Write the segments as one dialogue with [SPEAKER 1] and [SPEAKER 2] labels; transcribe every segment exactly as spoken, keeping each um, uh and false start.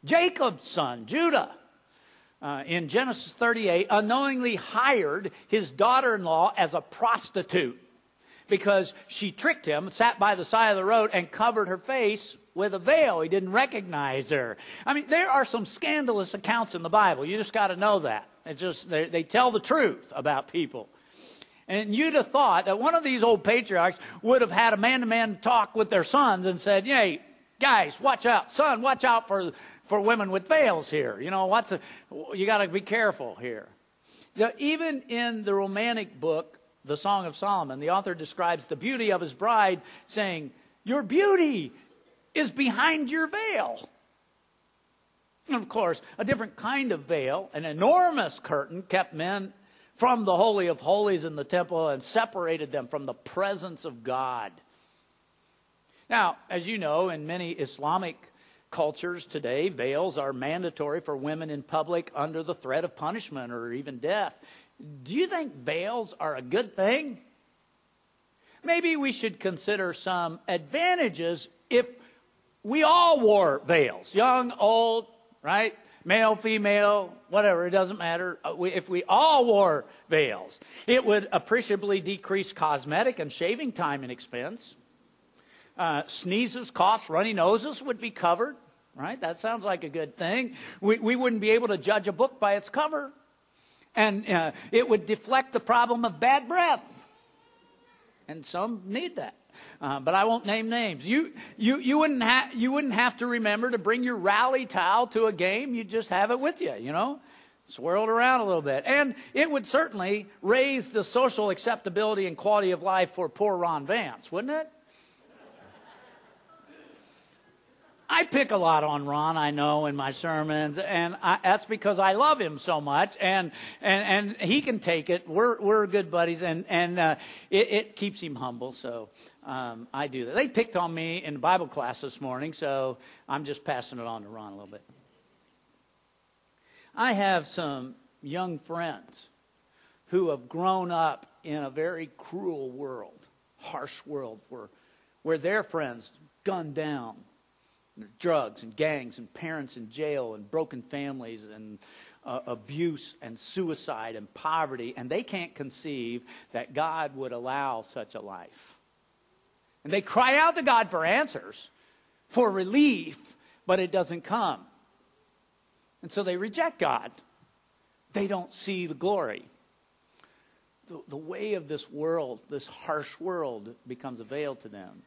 [SPEAKER 1] Jacob's son, Judah, uh, in Genesis thirty-eight, unknowingly hired his daughter-in-law as a prostitute because she tricked him, sat by the side of the road, and covered her face with a veil. He didn't recognize her. I mean, there are some scandalous accounts in the Bible. You just got to know that. It's just they, they tell the truth about people. And you'd have thought that one of these old patriarchs would have had a man-to-man talk with their sons and said, "Hey, guys, watch out. Son, watch out for for women with veils here. You know, what's a, you got to be careful here." Now, even in the romantic book, The Song of Solomon, the author describes the beauty of his bride, saying, "Your beauty is behind your veil." And of course, a different kind of veil, an enormous curtain, kept men from the Holy of Holies in the temple and separated them from the presence of God. Now, as you know, in many Islamic cultures today, veils are mandatory for women in public under the threat of punishment or even death. Do you think veils are a good thing? Maybe we should consider some advantages if we all wore veils, young, old, right? Male, female, whatever, it doesn't matter. If we all wore veils, it would appreciably decrease cosmetic and shaving time and expense. Uh, sneezes, coughs, runny noses would be covered, right? That sounds like a good thing. We, we wouldn't be able to judge a book by its cover. And uh, it would deflect the problem of bad breath. And some need that. Uh, but I won't name names. You you you wouldn't ha- you wouldn't have to remember to bring your rally towel to a game. You'd just have it with you, you know, swirled around a little bit. And it would certainly raise the social acceptability and quality of life for poor Ron Vance, wouldn't it? I pick a lot on Ron, I know, in my sermons, and I, that's because I love him so much, and and, and he can take it. We're we're good buddies, and and uh, it, it keeps him humble. So um, I do that. They picked on me in Bible class this morning, so I'm just passing it on to Ron a little bit. I have some young friends who have grown up in a very cruel world, harsh world, where where their friends gunned down. Drugs and gangs and parents in jail and broken families and uh, abuse and suicide and poverty. And they can't conceive that God would allow such a life. And they cry out to God for answers, for relief, but it doesn't come. And so they reject God. They don't see the glory. The, the way of this world, this harsh world, becomes a veil to them.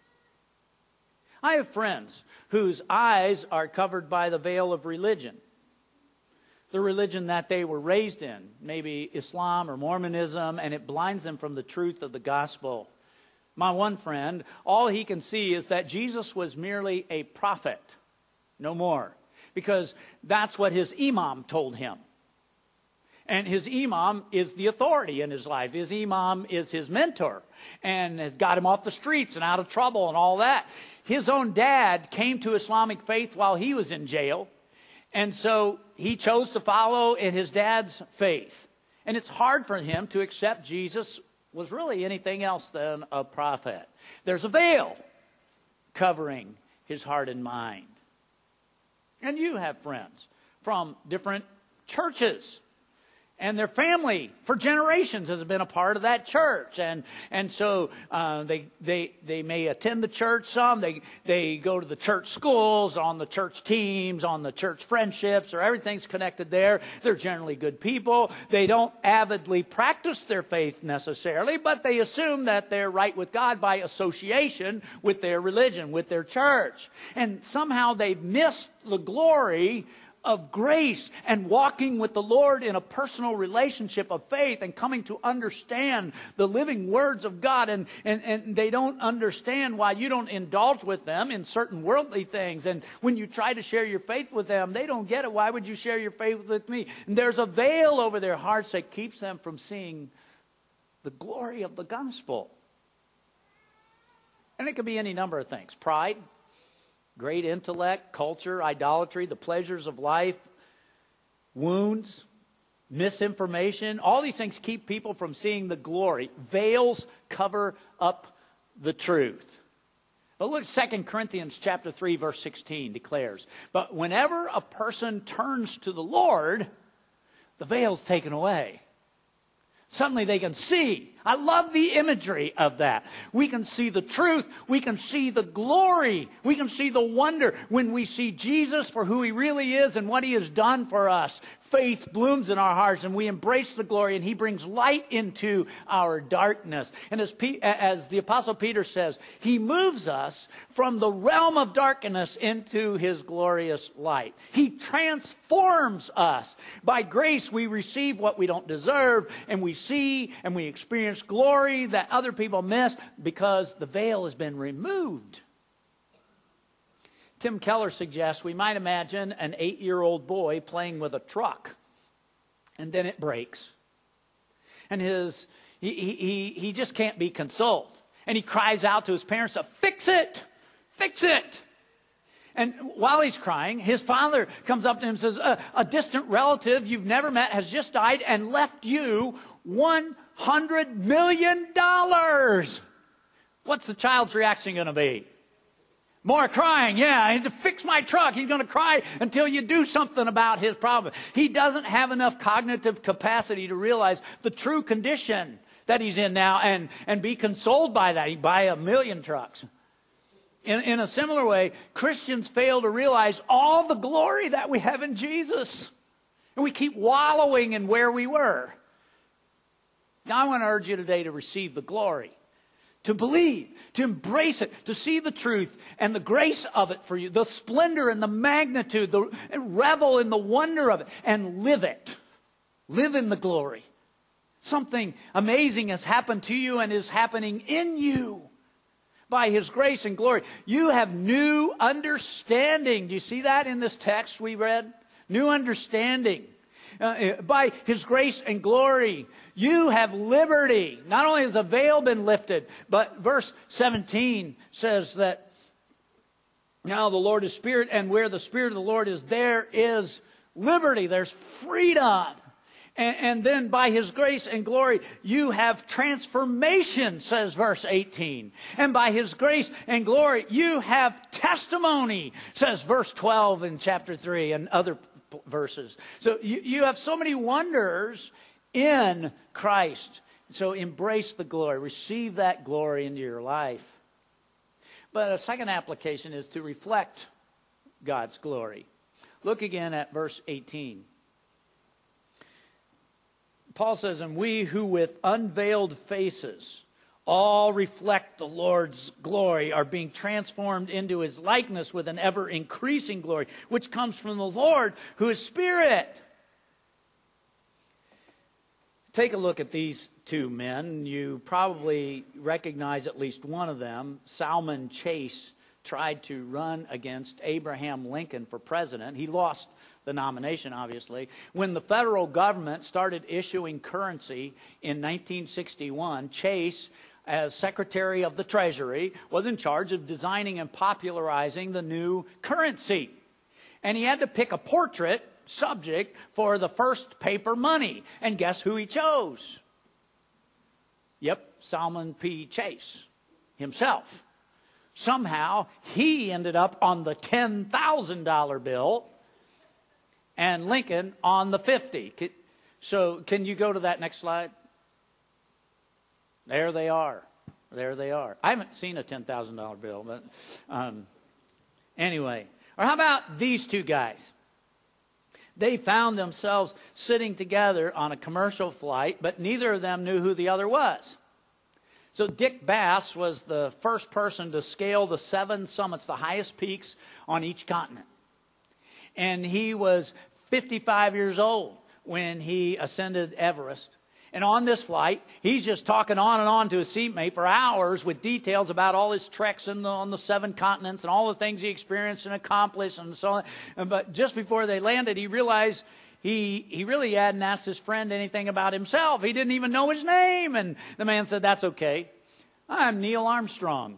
[SPEAKER 1] I have friends whose eyes are covered by the veil of religion. The religion that they were raised in, maybe Islam or Mormonism, and it blinds them from the truth of the gospel. My one friend, all he can see is that Jesus was merely a prophet, no more, because that's what his imam told him. And his imam is the authority in his life. His imam is his mentor and has got him off the streets and out of trouble and all that. His own dad came to Islamic faith while he was in jail. And so he chose to follow in his dad's faith. And it's hard for him to accept Jesus was really anything else than a prophet. There's a veil covering his heart and mind. And you have friends from different churches. And their family for generations has been a part of that church, and and so uh, they they they may attend the church. Some they they go to the church schools, on the church teams, on the church friendships, or everything's connected there. They're generally good people. They don't avidly practice their faith necessarily, but they assume that they're right with God by association with their religion, with their church, and somehow they've missed the glory of grace and walking with the Lord in a personal relationship of faith and coming to understand the living words of God. And, and, and they don't understand why you don't indulge with them in certain worldly things. And when you try to share your faith with them, they don't get it. Why would you share your faith with me? And there's a veil over their hearts that keeps them from seeing the glory of the gospel. And it could be any number of things. Pride. Great intellect, culture, idolatry, the pleasures of life, wounds, misinformation. All these things keep people from seeing the glory. Veils cover up the truth. But look, Second Corinthians chapter three, verse sixteen declares, but whenever a person turns to the Lord, the veil's taken away. Suddenly they can see. I love the imagery of that. We can see the truth. We can see the glory. We can see the wonder when we see Jesus for who He really is and what He has done for us. Faith blooms in our hearts and we embrace the glory, and He brings light into our darkness. And as, P- as the Apostle Peter says, He moves us from the realm of darkness into His glorious light. He transforms us. By grace we receive what we don't deserve, and we see and we experience glory that other people miss because the veil has been removed. Tim Keller suggests we might imagine an eight-year-old boy playing with a truck, and then it breaks. And his he, he, he just can't be consoled. And he cries out to his parents to fix it, fix it. And while he's crying, his father comes up to him and says, a, a distant relative you've never met has just died and left you one hundred million dollars. What's the child's reaction going to be? More crying. Yeah, I need to fix my truck. He's going to cry until you do something about his problem. He doesn't have enough cognitive capacity to realize the true condition that he's in now and, and be consoled by that. He'd buy a million trucks. In, in a similar way, Christians fail to realize all the glory that we have in Jesus. And we keep wallowing in where we were. Now I want to urge you today to receive the glory. To believe, to embrace it, to see the truth and the grace of it for you, the splendor and the magnitude, the and revel in the wonder of it, and live it. Live in the glory. Something amazing has happened to you and is happening in you by His grace and glory. You have new understanding. Do you see that in this text we read? New understanding. Uh, by His grace and glory, you have liberty. Not only has the veil been lifted, but verse seventeen says that now the Lord is Spirit, and where the Spirit of the Lord is, there is liberty. There's freedom. And, and then by His grace and glory, you have transformation, says verse eighteen. And by His grace and glory, you have testimony, says verse twelve in chapter three and other verses. So you, you have so many wonders in Christ. So embrace the glory. Receive that glory into your life. But a second application is to reflect God's glory. Look again at verse eighteen. Paul says, and we who with unveiled faces all reflect the Lord's glory are being transformed into His likeness with an ever-increasing glory, which comes from the Lord, who is Spirit. Take a look at these two men. You probably recognize at least one of them. Salmon Chase tried to run against Abraham Lincoln for president. He lost the nomination, obviously. When the federal government started issuing currency in nineteen sixty-one, Chase, as Secretary of the Treasury, was in charge of designing and popularizing the new currency. And he had to pick a portrait subject for the first paper money. And guess who he chose? Yep, Salmon P. Chase himself. Somehow, he ended up on the ten thousand dollar bill and Lincoln on the fifty. So can you go to that next slide? There they are. There they are. I haven't seen a ten thousand dollar bill, but um, anyway. Or how about these two guys? They found themselves sitting together on a commercial flight, but neither of them knew who the other was. So Dick Bass was the first person to scale the seven summits, the highest peaks on each continent. And he was fifty-five years old when he ascended Everest. And on this flight, he's just talking on and on to his seatmate for hours with details about all his treks in the, on the seven continents and all the things he experienced and accomplished and so on. But just before they landed, he realized he he really hadn't asked his friend anything about himself. He didn't even know his name. And the man said, "That's okay. I'm Neil Armstrong."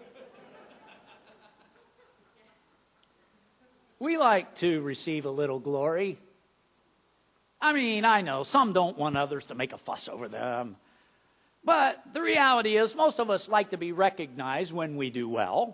[SPEAKER 1] We like to receive a little glory. I mean, I know some don't want others to make a fuss over them. But the reality is most of us like to be recognized when we do well.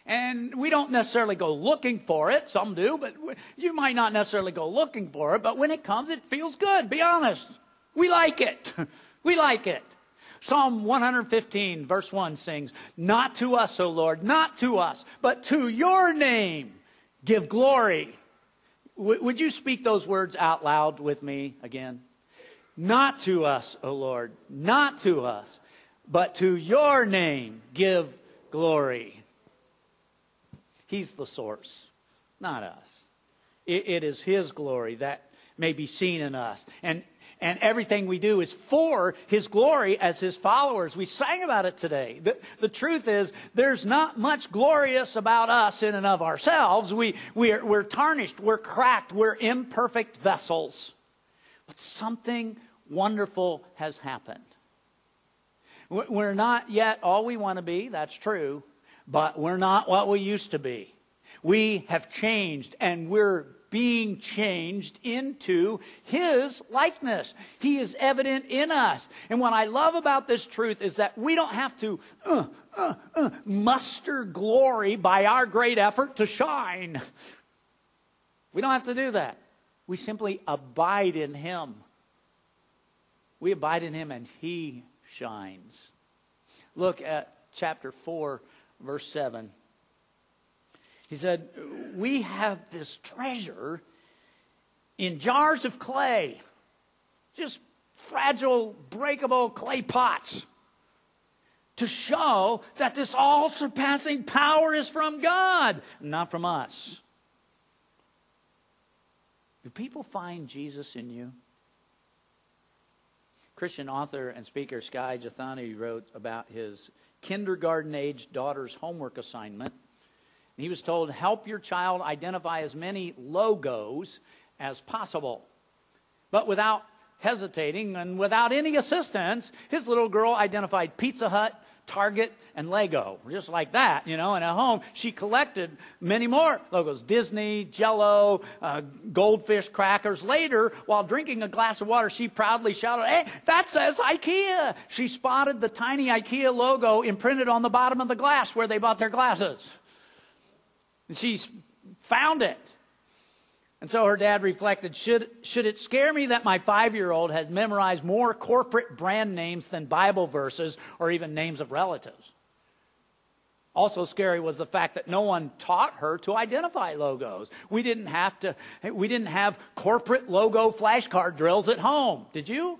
[SPEAKER 1] And we don't necessarily go looking for it. Some do, but you might not necessarily go looking for it. But when it comes, it feels good. Be honest. We like it. We like it. Psalm one fifteen, verse one sings, "Not to us, O Lord, not to us, but to your name give glory." W- would you speak those words out loud with me again? Not to us, O Lord, not to us, but to your name give glory. He's the source, not us. It, it is His glory that may be seen in us. And and everything we do is for His glory as His followers. We sang about it today. The, the truth is, there's not much glorious about us in and of ourselves. We, we are, we're tarnished, we're cracked, we're imperfect vessels. But something wonderful has happened. We're not yet all we want to be, that's true. But we're not what we used to be. We have changed, and we're being changed into His likeness. He is evident in us. And what I love about this truth is that we don't have to uh, uh, uh, muster glory by our great effort to shine. We don't have to do that. We simply abide in Him. We abide in Him, and He shines. Look at chapter four. Verse seven. He said, "We have this treasure in jars of clay." Just fragile, breakable clay pots. To show that this all-surpassing power is from God, not from us. Do people find Jesus in you? Christian author and speaker Skye Jethani wrote about his kindergarten-aged daughter's homework assignment. He was told, help your child identify as many logos as possible. But without hesitating and without any assistance, his little girl identified Pizza Hut, Target, and Lego. Just like that, you know. And at home, she collected many more logos. Disney, Jell-O, uh, Goldfish crackers. Later, while drinking a glass of water, she proudly shouted, "Hey, that says IKEA!" She spotted the tiny IKEA logo imprinted on the bottom of the glass where they bought their glasses. And she found it. And so her dad reflected, should, should it scare me that my five-year-old has memorized more corporate brand names than Bible verses or even names of relatives? Also scary was the fact that no one taught her to identify logos. We didn't have to, we didn't have corporate logo flashcard drills at home. Did you?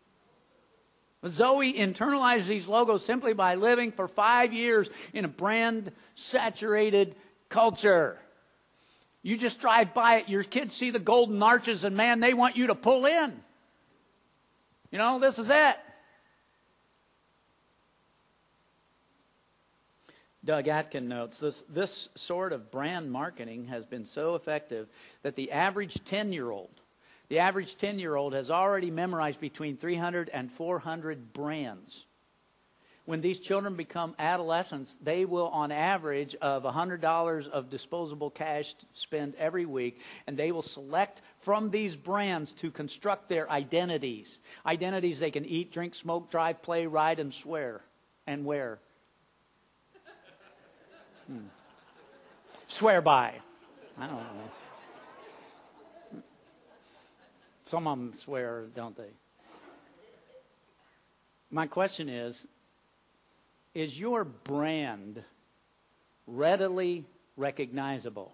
[SPEAKER 1] Zoe internalized these logos simply by living for five years in a brand-saturated culture. You just drive by it, your kids see the golden arches, and man, they want you to pull in. You know, this is it. Doug Atkin notes, this, this sort of brand marketing has been so effective that the average ten-year-old, the average ten-year-old has already memorized between three hundred and four hundred brands. When these children become adolescents, they will, on average, of one hundred dollars of disposable cash spend every week, and they will select from these brands to construct their identities. Identities they can eat, drink, smoke, drive, play, ride, and swear, and wear. Hmm. Swear by. I don't know. Some of them swear, don't they? My question is, is your brand readily recognizable?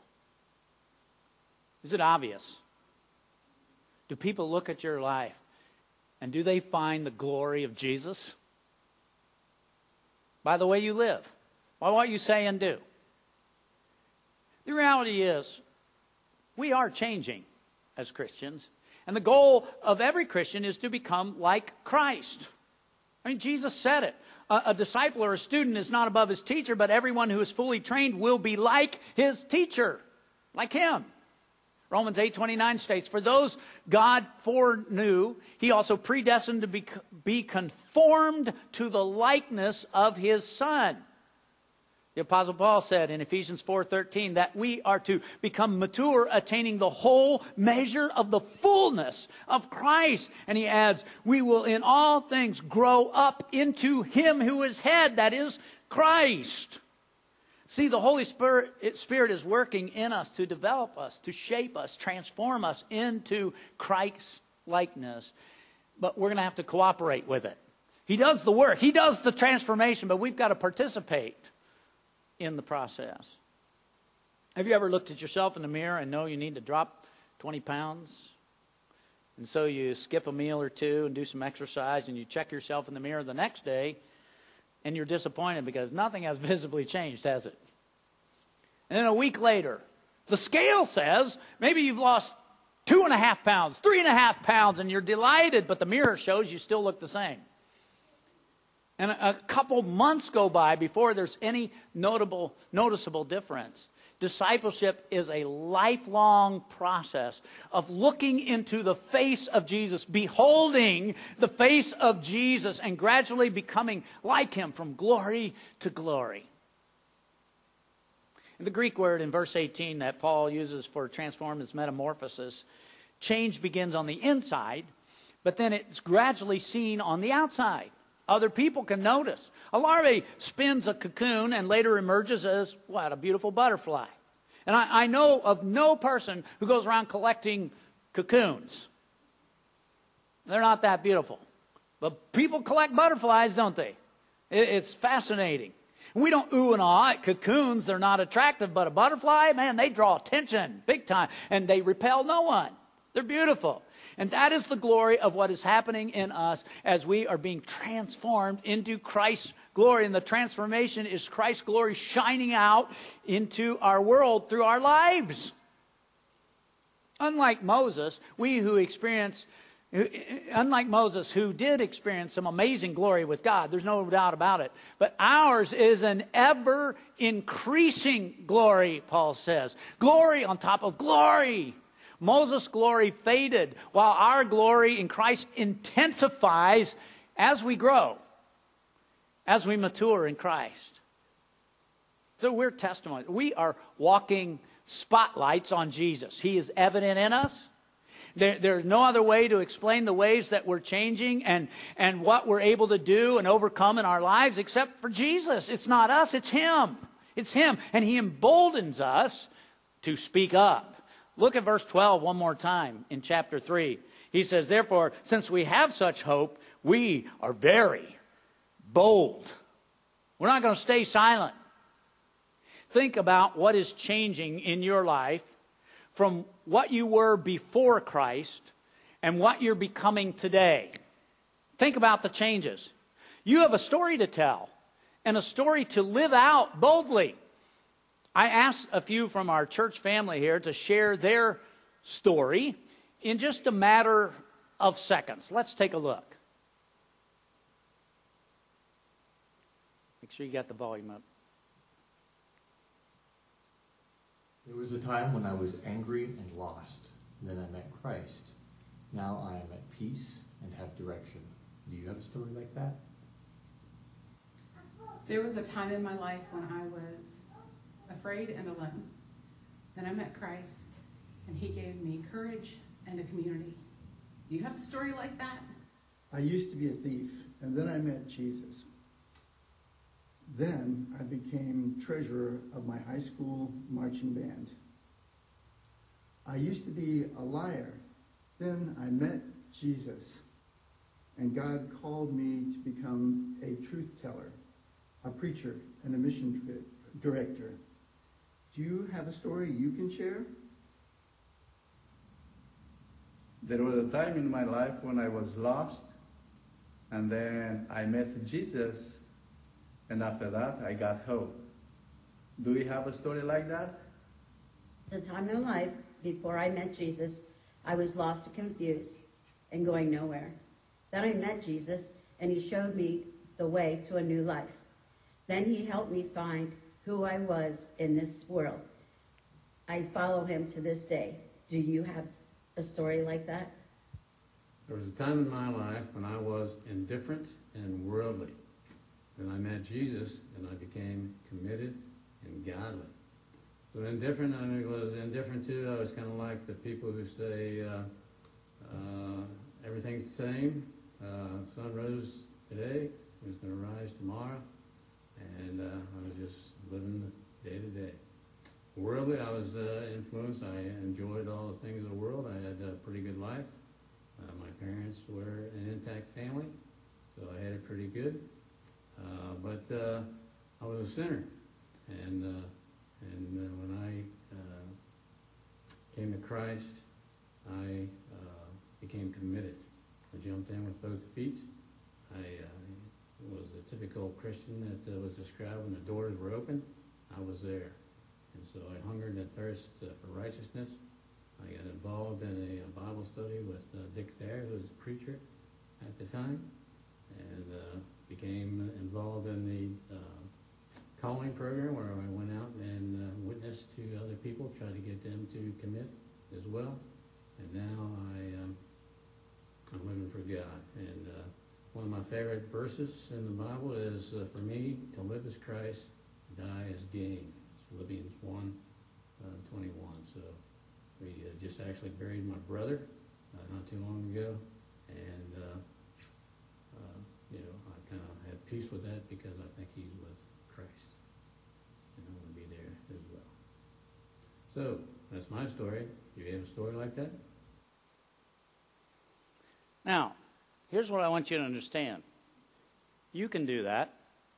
[SPEAKER 1] Is it obvious? Do people look at your life and do they find the glory of Jesus? By the way you live, by what you say and do. The reality is, we are changing as Christians. And the goal of every Christian is to become like Christ. I mean, Jesus said it. A, a disciple or a student is not above his teacher, but everyone who is fully trained will be like his teacher, like him. Romans eight twenty-nine states, for those God foreknew, He also predestined to be, be conformed to the likeness of His Son. The Apostle Paul said in Ephesians four thirteen that we are to become mature, attaining the whole measure of the fullness of Christ. And he adds, we will in all things grow up into Him who is head, that is Christ. See, the Holy Spirit, Spirit is working in us to develop us, to shape us, transform us into Christ's likeness. But we're going to have to cooperate with it. He does the work. He does the transformation, but we've got to participate in the process. Have you ever looked at yourself in the mirror and know you need to drop twenty pounds? And so you skip a meal or two and do some exercise and you check yourself in the mirror the next day and you're disappointed because nothing has visibly changed, has it? And then a week later, the scale says maybe you've lost two and a half pounds, three and a half pounds, and you're delighted, but the mirror shows you still look the same. And a couple months go by before there's any notable, noticeable difference. Discipleship is a lifelong process of looking into the face of Jesus, beholding the face of Jesus, and gradually becoming like Him from glory to glory. And the Greek word in verse eighteen that Paul uses for transform is metamorphosis. Change begins on the inside, but then it's gradually seen on the outside. Other people can notice. A larvae spins a cocoon and later emerges as, what, a beautiful butterfly. And I, I know of no person who goes around collecting cocoons. They're not that beautiful. But people collect butterflies, don't they? It, it's fascinating. We don't ooh and ah at cocoons. They're not attractive. But a butterfly, man, they draw attention big time. And they repel no one. They're beautiful. And that is the glory of what is happening in us as we are being transformed into Christ's glory. And the transformation is Christ's glory shining out into our world through our lives. Unlike Moses, we who experience, unlike Moses, who did experience some amazing glory with God, there's no doubt about it. But ours is an ever increasing glory, Paul says. Glory on top of glory. Moses' glory faded, while our glory in Christ intensifies as we grow, as we mature in Christ. So we're testimony. We are walking spotlights on Jesus. He is evident in us. There, there's no other way to explain the ways that we're changing and, and what we're able to do and overcome in our lives except for Jesus. It's not us, it's Him. It's Him. And He emboldens us to speak up. Look at verse twelve one more time in chapter three. He says, therefore, since we have such hope, we are very bold. We're not going to stay silent. Think about what is changing in your life from what you were before Christ and what you're becoming today. Think about the changes. You have a story to tell and a story to live out boldly. I asked a few from our church family here to share their story in just a matter of seconds. Let's take a look. Make sure you got the volume up.
[SPEAKER 2] There was a time when I was angry and lost. Then I met Christ. Now I am at peace and have direction. Do you have a story like that?
[SPEAKER 3] There was a time in my life when I was afraid and alone. Then I met Christ, and He gave me courage and a community. Do you have a story like that?
[SPEAKER 4] I used to be a thief, and then I met Jesus. Then I became treasurer of my high school marching band. I used to be a liar. Then I met Jesus, and God called me to become a truth teller, a preacher, and a mission director. Do you have a story you can share?
[SPEAKER 5] There was a time in my life when I was lost, and then I met Jesus, and after that I got hope. Do we have a story like that?
[SPEAKER 6] At a time in my life, before I met Jesus, I was lost and confused and going nowhere. Then I met Jesus, and He showed me the way to a new life. Then He helped me find who I was in this world. I follow Him to this day. Do you have a story like that?
[SPEAKER 7] There was a time in my life when I was indifferent and worldly. Then I met Jesus, and I became committed and godly. So indifferent, I was indifferent too. I was kind of like the people who say uh, uh, everything's the same. Uh, sun rose today, it's going to rise tomorrow. And uh, I was just living day to day. Worldly, I was uh, influenced. I enjoyed all the things of the world. I had a pretty good life. Uh, my parents were an intact family, so I had it pretty good. Uh, but uh, I was a sinner, and uh, and uh, when I uh, came to Christ, I uh, became committed. I jumped in with both feet. I uh, was a typical Christian that uh, was described when the doors were open. I was there. And so I hungered and thirst uh, for righteousness. I got involved in a, a Bible study with uh, Dick Thayer, who was a preacher at the time, and uh, became involved in the uh, calling program where I went out and uh, witnessed to other people, tried to get them to commit as well. And now I, um, I'm living for God. And uh, one of my favorite verses in the Bible is, uh, for me, to live as Christ, die as gain. Philippians one, uh, twenty-one. So we uh, just actually buried my brother uh, not too long ago, and uh, uh, you know, I kind of have peace with that because I think he's with Christ, and I want to be there as well. So that's my story. Do you have a story like that?
[SPEAKER 1] Now, here's what I want you to understand. You can do that.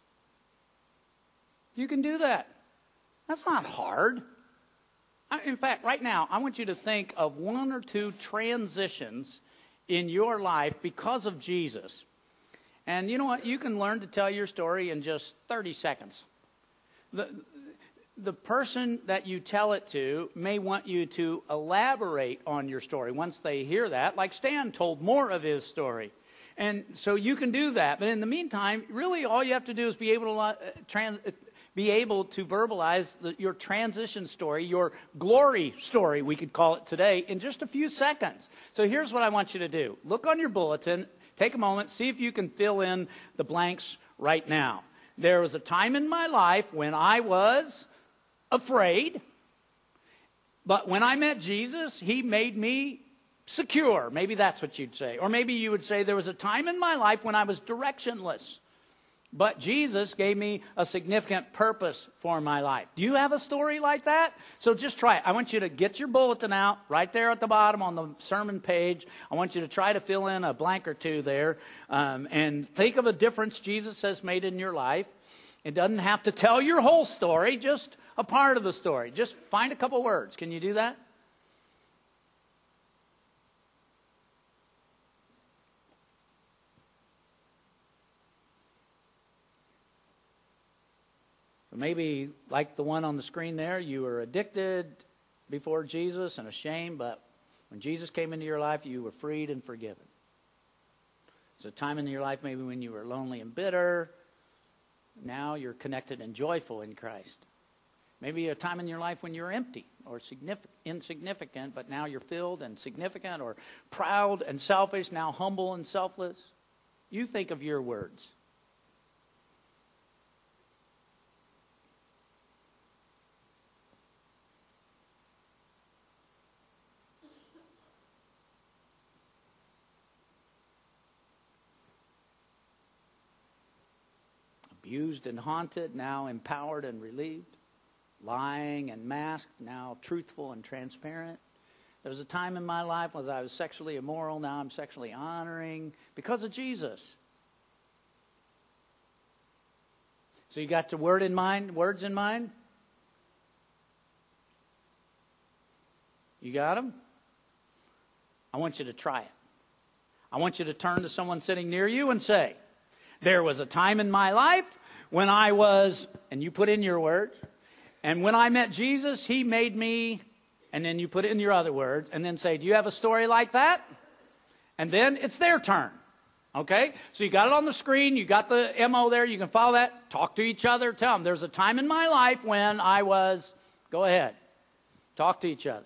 [SPEAKER 1] You can do that. That's not hard. In fact, right now, I want you to think of one or two transitions in your life because of Jesus. And you know what? You can learn to tell your story in just thirty seconds. The, the person that you tell it to may want you to elaborate on your story once they hear that, like Stan told more of his story. And so you can do that. But in the meantime, really all you have to do is be able to uh, trans... be able to verbalize the, your transition story, your glory story, we could call it today, in just a few seconds. So here's what I want you to do. Look on your bulletin, take a moment, see if you can fill in the blanks right now. There was a time in my life when I was afraid, but when I met Jesus, He made me secure. Maybe that's what you'd say. Or maybe you would say there was a time in my life when I was directionless, but Jesus gave me a significant purpose for my life. Do you have a story like that? So just try it. I want you to get your bulletin out right there at the bottom on the sermon page. I want you to try to fill in a blank or two there um, and think of a difference Jesus has made in your life. It doesn't have to tell your whole story, just a part of the story. Just find a couple words. Can you do that? Maybe like the one on the screen there, you were addicted before Jesus and ashamed, but when Jesus came into your life, you were freed and forgiven. It's a time in your life maybe when you were lonely and bitter. Now you're connected and joyful in Christ. Maybe a time in your life when you were empty or insignificant, but now you're filled and significant, or proud and selfish, now humble and selfless. You think of your words. Abused and haunted, now empowered and relieved. Lying and masked, now truthful and transparent. There was a time in my life when I was sexually immoral, now I'm sexually honoring because of Jesus. So you got the word in mind, words in mind? You got them? I want you to try it. I want you to turn to someone sitting near you and say, there was a time in my life when I was, and you put in your words, and when I met Jesus, He made me, and then you put in your other words, and then say, do you have a story like that? And then it's their turn. Okay? So you got it on the screen, you got the M O there, you can follow that, talk to each other, tell them, there's a time in my life when I was, go ahead, talk to each other.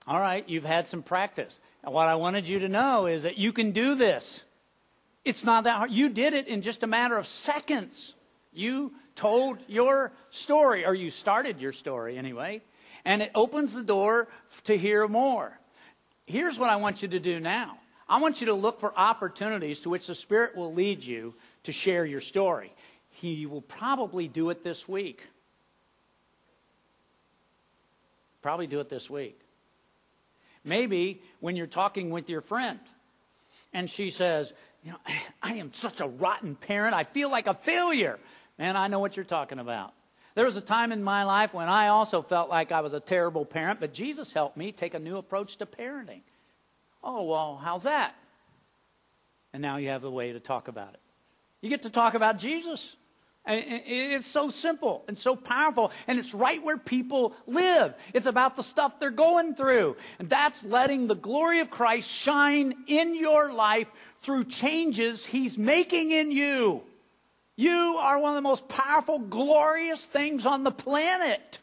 [SPEAKER 1] All right, you've had some practice. And what I wanted you to know is that you can do this. It's not that hard. You did it in just a matter of seconds. You told your story, or you started your story anyway, and it opens the door to hear more. Here's what I want you to do now. I want you to look for opportunities to which the Spirit will lead you to share your story. He will probably do it this week. Probably do it this week. Maybe when you're talking with your friend and she says, you know, I am such a rotten parent. I feel like a failure. Man, I know what you're talking about. There was a time in my life when I also felt like I was a terrible parent, but Jesus helped me take a new approach to parenting. Oh, well, how's that? And now you have a way to talk about it. You get to talk about Jesus. And it's so simple and so powerful, and it's right where people live. It's about the stuff they're going through. And that's letting the glory of Christ shine in your life through changes He's making in you. You are one of the most powerful, glorious things on the planet.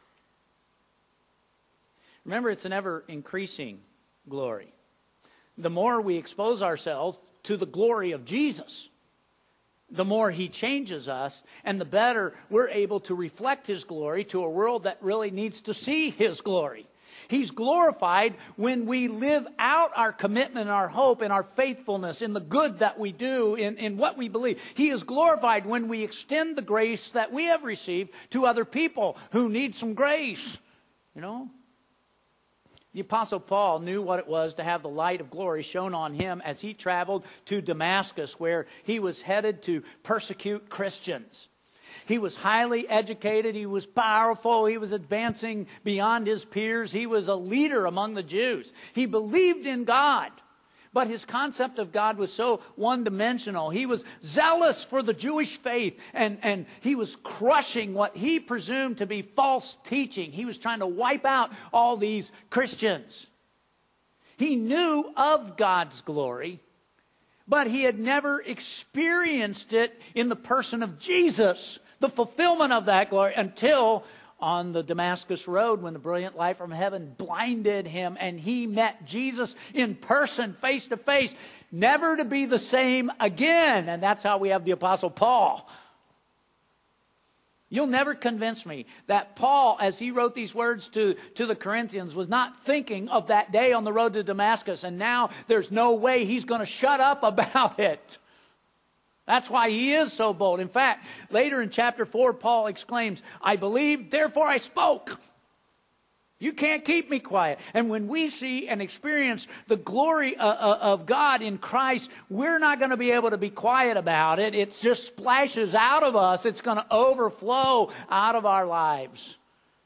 [SPEAKER 1] Remember, it's an ever-increasing glory. The more we expose ourselves to the glory of Jesus, the more He changes us, and the better we're able to reflect His glory to a world that really needs to see His glory. He's glorified when we live out our commitment, our hope, and our faithfulness in the good that we do, in, in what we believe. He is glorified when we extend the grace that we have received to other people who need some grace. You know? The Apostle Paul knew what it was to have the light of glory shone on him as he traveled to Damascus, where he was headed to persecute Christians. He was highly educated. He was powerful. He was advancing beyond his peers. He was a leader among the Jews. He believed in God. But his concept of God was so one-dimensional. He was zealous for the Jewish faith, and, and he was crushing what he presumed to be false teaching. He was trying to wipe out all these Christians. He knew of God's glory, but he had never experienced it in the person of Jesus, the fulfillment of that glory, until on the Damascus Road, when the brilliant light from heaven blinded him and he met Jesus in person, face to face, never to be the same again. And that's how we have the Apostle Paul. You'll never convince me that Paul, as he wrote these words to, to the Corinthians, was not thinking of that day on the road to Damascus, and now there's no way he's going to shut up about it. That's why he is so bold. In fact, later in chapter four, Paul exclaims, I believed, therefore I spoke. You can't keep me quiet. And when we see and experience the glory of God in Christ, we're not going to be able to be quiet about it. It just splashes out of us. It's going to overflow out of our lives.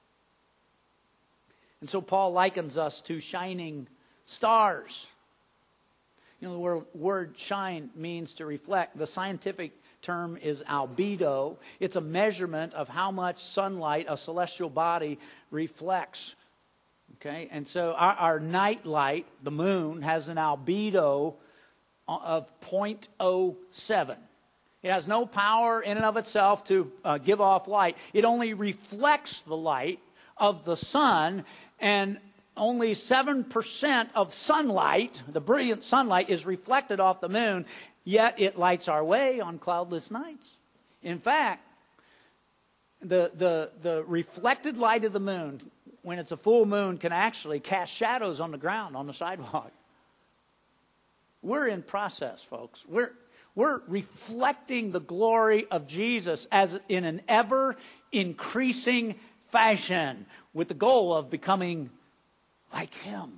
[SPEAKER 1] And so Paul likens us to shining stars. You know, the word, word shine means to reflect. The scientific term is albedo. It's a measurement of how much sunlight a celestial body reflects. Okay, and so our, our night light, the moon, has an albedo of zero point zero seven. It has no power in and of itself to uh, give off light. It only reflects the light of the sun, and only seven percent of sunlight, the brilliant sunlight, is reflected off the moon, yet it lights our way on cloudless nights. In fact, the, the, the reflected light of the moon, when it's a full moon, can actually cast shadows on the ground, on the sidewalk. We're in process, folks. We're, we're reflecting the glory of Jesus as in an ever-increasing fashion, with the goal of becoming like Him.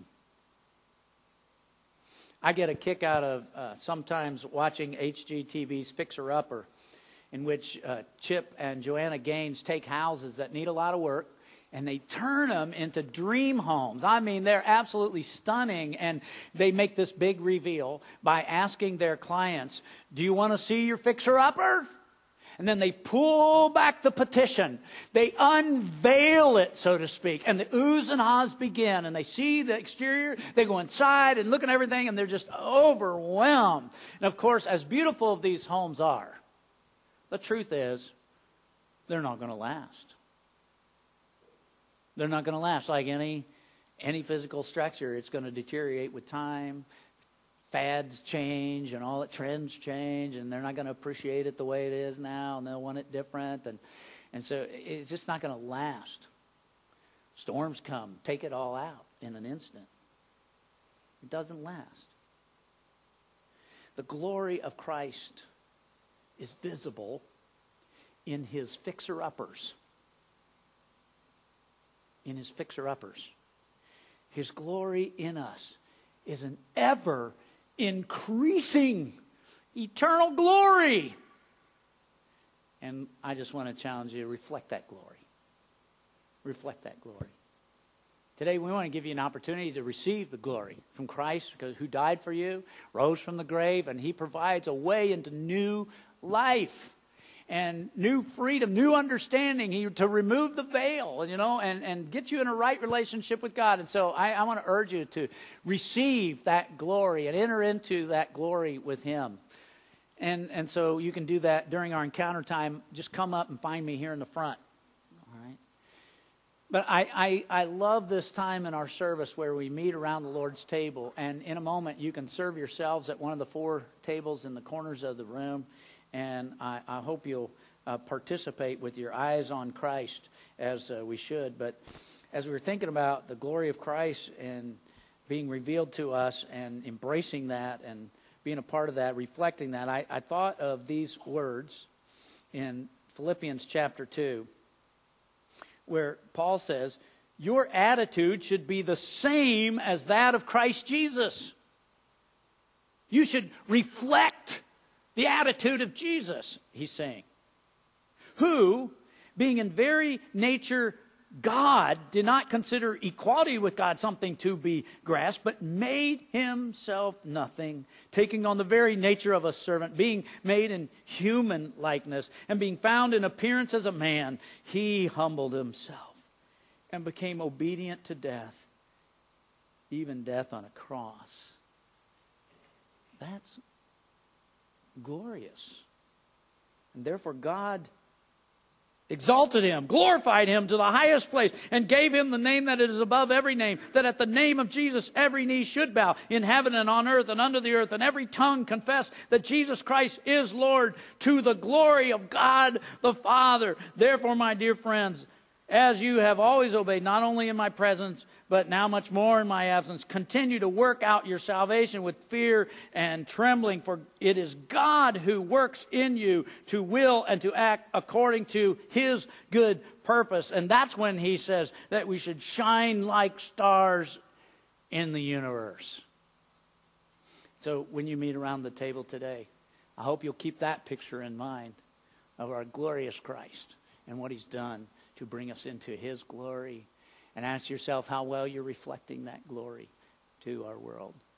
[SPEAKER 1] I get a kick out of uh, sometimes watching H G T V's Fixer Upper, in which uh, Chip and Joanna Gaines take houses that need a lot of work and they turn them into dream homes. I mean, they're absolutely stunning, and they make this big reveal by asking their clients, do you want to see your Fixer Upper? And then they pull back the petition. They unveil it, so to speak. And the oohs and ahs begin. And they see the exterior. They go inside and look at everything. And they're just overwhelmed. And of course, as beautiful as these homes are, the truth is, they're not going to last. They're not going to last like any any physical structure, it's going to deteriorate with time. Fads change and all the trends change, and they're not going to appreciate it the way it is now, and they'll want it different. And, and so it's just not going to last. Storms come, take it all out in an instant. It doesn't last. The glory of Christ is visible in his fixer-uppers. In his fixer-uppers. His glory in us is an ever increasing eternal glory. And I just want to challenge you to reflect that glory. Reflect that glory. Today we want to give you an opportunity to receive the glory from Christ, because who died for you, rose from the grave, and he provides a way into new life and new freedom, new understanding, he, to remove the veil, you know, and, and get you in a right relationship with God. And so I, I want to urge you to receive that glory and enter into that glory with him. And, and so you can do that during our encounter time. Just come up and find me here in the front. All right. But I, I, I love this time in our service where we meet around the Lord's table. And in a moment, you can serve yourselves at one of the four tables in the corners of the room. And I, I hope you'll uh, participate with your eyes on Christ, as uh, we should. But as we were thinking about the glory of Christ and being revealed to us and embracing that and being a part of that, reflecting that, I, I thought of these words in Philippians chapter two, where Paul says, your attitude should be the same as that of Christ Jesus. You should reflect the attitude of Jesus, he's saying, who, being in very nature God, did not consider equality with God something to be grasped, but made himself nothing, taking on the very nature of a servant, being made in human likeness, and being found in appearance as a man, he humbled himself and became obedient to death, even death on a cross. That's glorious. And therefore God exalted him, glorified him to the highest place, and gave him the name that is above every name, that at the name of Jesus every knee should bow, in heaven and on earth and under the earth, and every tongue confess that Jesus Christ is Lord, to the glory of God the Father. Therefore, my dear friends, as you have always obeyed, not only in my presence, but now much more in my absence, continue to work out your salvation with fear and trembling, for it is God who works in you to will and to act according to his good purpose. And that's when he says that we should shine like stars in the universe. So when you meet around the table today, I hope you'll keep that picture in mind of our glorious Christ and what he's done to bring us into his glory. And ask yourself how well you're reflecting that glory to our world.